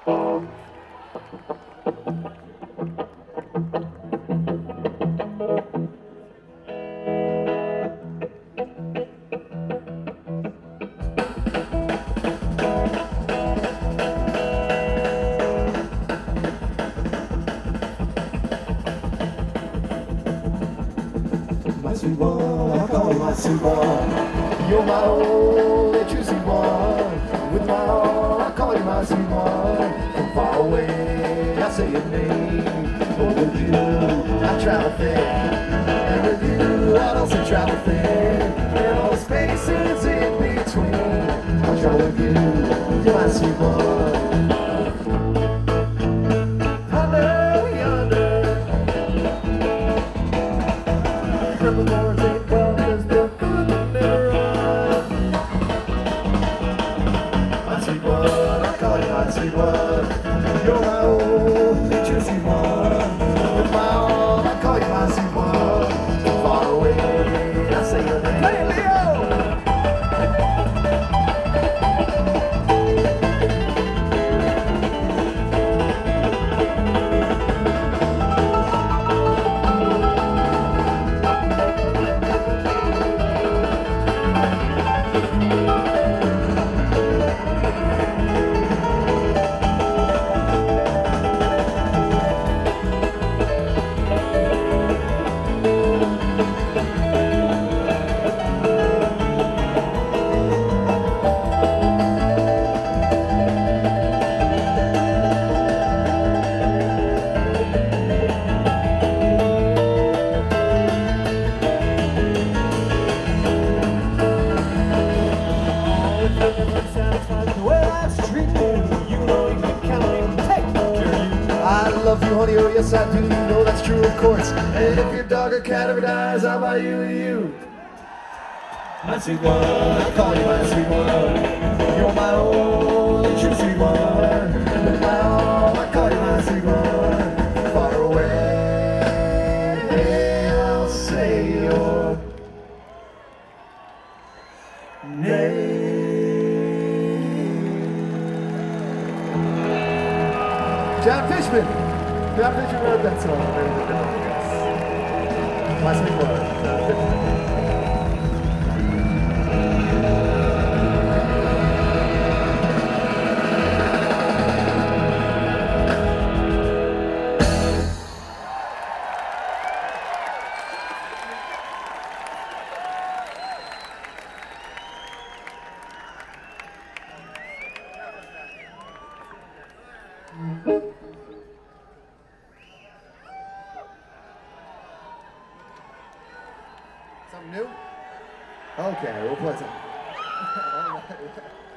My sweet one, I call you my sweet one. You're my only true sweet one. With my all, I call you my sweet one. From far away, I say your name. Oh, with you, I travel fair. And with you, I also travel fair. And all the spaces in between, I travel with you. You're my sweet one. Triple doors ain't well, cause they're good and they're run. My sweet one, I call you my sweet one. You're my only true sweet one. With my all, I call you my sweet one. Far away, I say your name. Hey, Leo! I love you, honey, oh yes I do, you know that's true, of course. And if your dog or cat ever dies, I'll buy you and you. My sweet one, I call you my sweet one. You're my only true sweet one. With my all, I call you my sweet one. Far away, I'll say your name. John Fishman. John Fishman wrote that song. My sweet one, John Fishman. Something new? Okay, we'll play something.